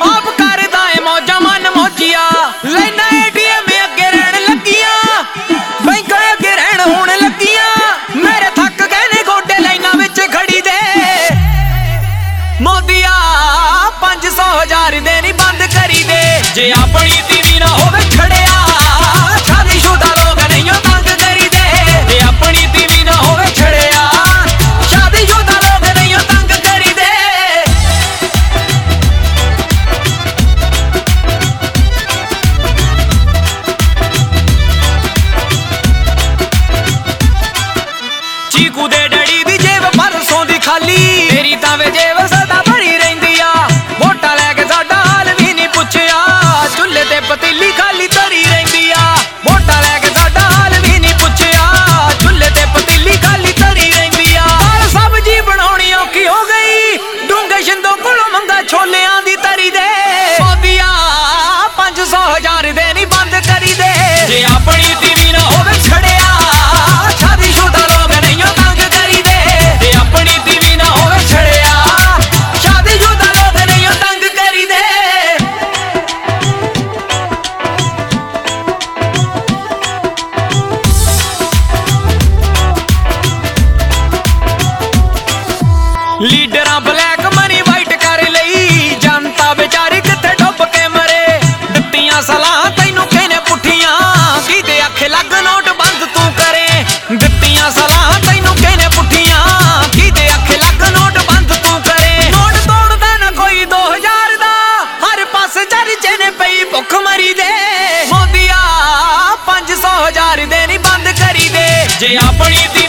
ਆਪ ਕਰਦਾ ਏ ਮੌਜਾਂ ਮਨ ਮੌਜੀਆ ਲੈਣਾ ATM ਅੱਗੇ ਰਹਿਣ ਲੱਗੀਆਂ ਬੈਂਕਾਂ ਅੱਗੇ ਰਹਿਣ ਹੋਣ ਲੱਗੀਆਂ ਮੇਰੇ ਥੱਕ ਗਏ ਨੇ ਗੋਡੇ ਲਾਈਨਾਂ ਵਿੱਚ ਖੜੀ ਦੇ ਮੋਦੀਆ 500,000 ਦੇ ਨਹੀਂ ਬੰਦ ਕਰੀ ਦੇ ਜੇ ਆਪਣੀ ਟੀਵੀ ਨਾ ਹੋਵੇ ਛੜਿਆ ਸ਼ਾਦੀशुदा ਲੋਕ ਨਹੀਂ ਤੰਗ ਕਰੀ ਦੇ ਜੇ ਆਪਣੀ ਟੀਵੀ ਨਾ ਹੋਵੇ ਛੜਿਆ ਸ਼ਾਦੀशुदा ਲੋਕ ਨਹੀਂ ਤੰਗ ਕਰੀ ਦੇ ਚੀਕੂ ਦੇ ਡੈਡੀ ਦੀ ਜੇਬ ਪਰਸੋਂ ਦੀ ਖਾਲੀ ਤੇਰੀ ਤਾਂ ਵੇ ਜੇਬ ਸਦਾ ਭਰੀ ਰਹਿੰਦੀ ਆ ਵੋਟਾਂ ਲੈ ਕੇ ਸਾਡਾ ਹਾਲ ਵੀ ਨਹੀਂ ਪੁੱਛਿਆ ਚੁੱਲ੍ਹੇ ਤੇ ਪਤੀਲੀ ਖਾਲੀ ਧਰੀ ਰਹਿੰਦੀ ਆ ਵੋਟਾਂ ਲੈ ਕੇ ਸਾਡਾ ਹਾਲ ਵੀ ਨਹੀਂ ਪੁੱਛਿਆ ਚੁੱਲ੍ਹੇ ਤੇ ਪਤੀਲੀ ਖਾਲੀ ਧਰੀ ਰਹਿੰਦੀ ਆ ਪਰ ਸਬਜ਼ੀ ਬਣਾਉਣੀ ਔਖੀ ਹੋ ਗਈ ਡੂੰਘੇ ਸ਼ਿੰਦੋਂ ਕੋਲੋਂ ਮੰਗਾ ਛੋਲਿਆਂ ਦੀ ਤਰੀ ਦੇ ਮੋਦੀਆ 500,000 ਦੇ ਨਹੀਂ ਬੰਦ ਕਰੀ ਦੇ ਜੇ ਆਪਣੀ ਟੀਵੀ ਨਾ ਹੋਵੇ ਛੜਿਆ ਸ਼ਾਦੀशुदा ਲੋਕ ਨਹੀਂ ਤੰਗ ਕਰੀ ਦੇ ਜੇ ਆਪਣੀ ਟੀਵੀ ਨਾ ਹੋਵੇ ਛੜਿਆ ਸ਼ਾਦੀशुदा ਲੋਕ ਨਹੀਂ ਤੰਗ ਕਰੀ ਦੇ ਲੀਡਰਾਂ ਬਲੈਕ ਮਨੀ ਵਾਈਟ ਕਰ ਲਈ ਜਨਤਾ ਵਿਚਾਰੀ ਕਿੱਥੇ ਡੁੱਬ ਕੇ ਮਰੇ ਦਿੱਤੀਆਂ ਸਲਾਹਾਂ ਤੈਨੂੰ ਕਿਹਨੇ ਪੁੱਠੀਆਂ ਕਿਹਦੇ ਅੱਖੇ ਲੱਗ ਨੋਟ ਬੰਦ ਤੂੰ ਕਰੇ ਦਿੱਤੀਆਂ ਸਲਾਹਾਂ ਤੈਨੂੰ ਕਿਹਨੇ ਪੁੱਠੀਆਂ ਕਿਹਦੇ ਅੱਖੇ ਲੱਗ ਨੋਟ ਬੰਦ ਤੂੰ ਕਰੇ ਨੋਟ ਤੋੜਦਾ ਨਾ ਕੋਈ 2000 ਦਾ ਹਰ ਪਾਸੇ ਚਰਚੇ ਨੇ ਪਈ ਭੁੱਖ ਮਰੀ ਦੇ ਮੋਦੀਆ 500,000 ਦੇ ਨਹੀਂ ਬੰਦ ਕਰੀ ਦੇ ਜੇ ਆਪਣੀ